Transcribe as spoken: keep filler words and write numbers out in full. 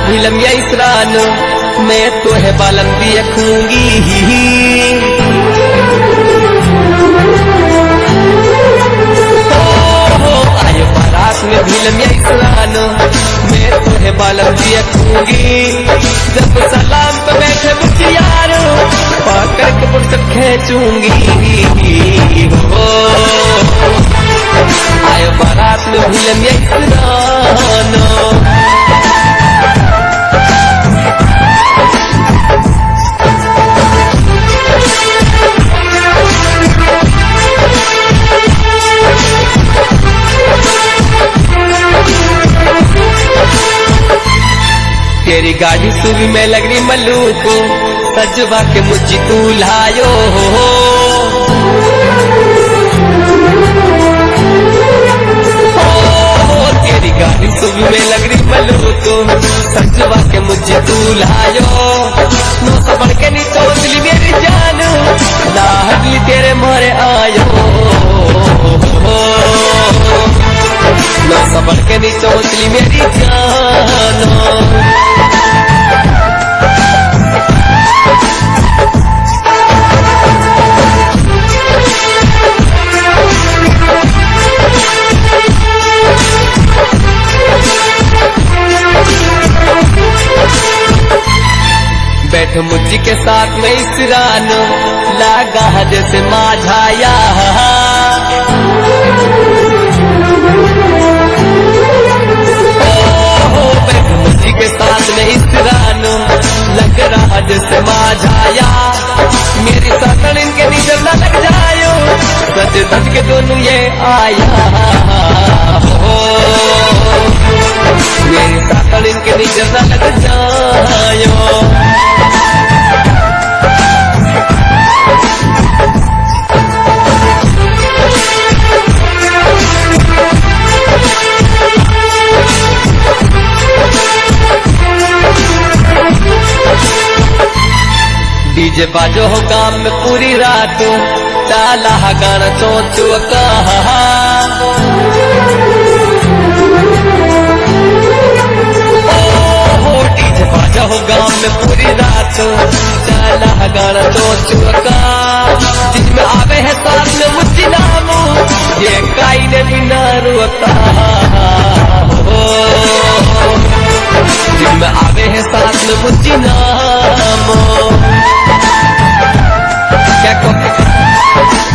भीलम या इसरान मैं तो है बालम भी रखूंगी। आयो बारात में भीलम या इसरान मैं तो है बालम भी रखूंगी। जब सलाम तो बैठे मुझियार पाकर के पुस्तक खींचूंगी। हो आयो बारात में भीलम या इसरान। तेरी गाड़ी सुबह में लग रही मल्लू को सजवा के मुझे तू लायो। तेरी गाड़ी सुबह में लग रही मल्लू को सजवा के मुझे तू लायो। नो सबड़ के नी चौसली मेरी जान लाडली तेरे मोरे आयो। नो सबड़ के नी चौसली मेरी जान। बैठ मुझी के साथ में इसरान लागा जैसे माझाया। बैठ मुझी के साथ में इसरान लग रहा जैसे माझाया। मेरी साथन इनके नीचे न लग जायो सच सच के दोनों ये आया। हो मेरी साथन इनके नीचे न लग जायो। डीजे बाजो हो काम में पूरी रात ताला गाना चोचू कहा। डीजे बाजो हो गाम में पूरी रात ताला गाना चोचू कहा। जिसमें आवे है साथ में मुझे नाम ये काई ने बिना रुका। जिसमें आवे है साथ में मुझे नाम क्या को